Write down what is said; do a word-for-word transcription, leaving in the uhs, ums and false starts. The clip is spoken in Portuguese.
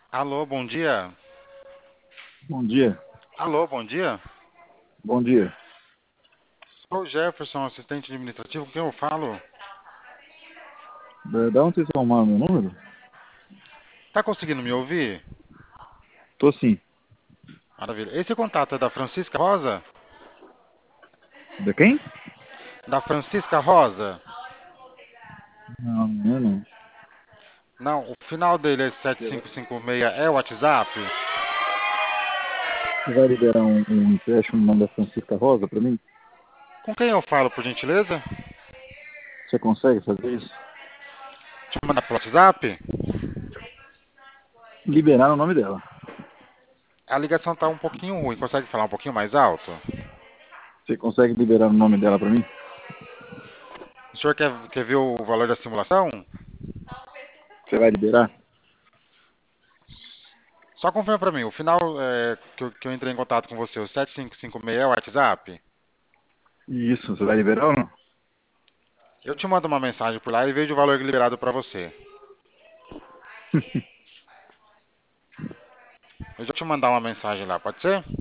Alô, bom dia. Bom dia. Alô, bom dia. Bom dia. Sou o Jefferson, assistente administrativo. Com quem eu falo? Da da onde vocês arrumaram meu número? Tá conseguindo me ouvir? Tô sim. Maravilha. Esse contato é da Francisca Rosa? Da quem? Da Francisca Rosa? Não, não é não. Não, o final dele é sete cinco cinco seis. É o WhatsApp? Você vai liberar um, um empréstimo no nome da Francisca Rosa para mim? Com quem eu falo, por gentileza? Você consegue fazer isso? Deixa eu mandar pro WhatsApp? Liberar o nome dela. A ligação tá um pouquinho ruim. Consegue falar um pouquinho mais alto? Você consegue liberar o nome dela para mim? O senhor quer, quer ver o valor da simulação? Você vai liberar? Só confirma pra mim. O final é, que, eu, que eu entrei em contato com você, o sete cinco cinco seis é o WhatsApp? Isso, você vai liberar ou não? Eu te mando uma mensagem por lá e vejo o valor liberado pra você. Eu já te mandar uma mensagem lá, pode ser?